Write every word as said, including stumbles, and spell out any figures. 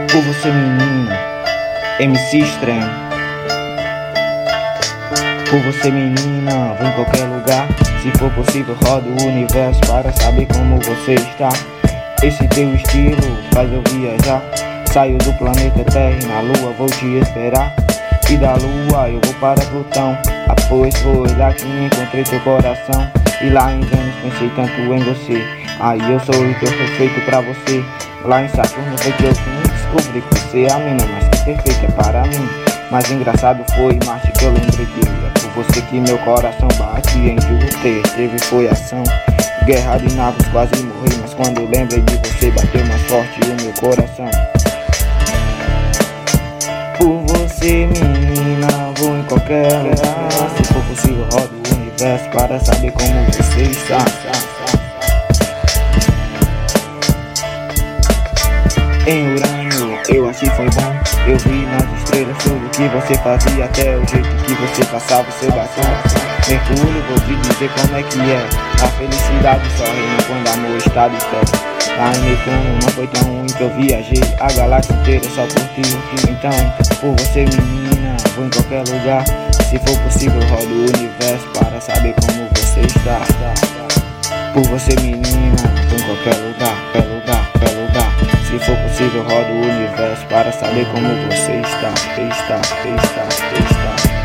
Por você, menina, M C estranho. Por você, menina, vou em qualquer lugar. Se for possível, rodo o universo para saber como você está. Esse teu estilo faz eu viajar. Saio do planeta Terra e na lua vou te esperar. E da lua eu vou para Plutão. Ah, pois foi lá que encontrei teu coração. E lá em Vênus pensei tanto em você. Aí eu sou o teu perfeito pra você. Lá em Saturno foi que eu descobri que você é a mina mais que perfeita para mim. Mas engraçado foi, Marte, que eu lembrei que é por você que meu coração bate. Em Júpiter teve foi ação. Guerra de naves, quase morri, mas quando lembrei de você bateu mais forte o meu coração. Por você, menina, vou em qualquer lugar. Se for possível, rodo o universo para saber como você está. Em Urano, eu achei foi bom. Eu vi nas estrelas tudo que você fazia, até o jeito que você passava o seu batom. Mercúrio, vou te dizer como é que é. A felicidade só reina quando amor está de pé. Lá em Netuno não foi tão ruim que eu viajei a galáxia inteira só por ti. Então, por você, menina, vou em qualquer lugar. Se for possível, rodo o universo para saber como você está. Por você, menina, vou em qualquer lugar, qualquer lugar, qualquer lugar. Se for possível, rodo o universo para saber como você está, está, está, está.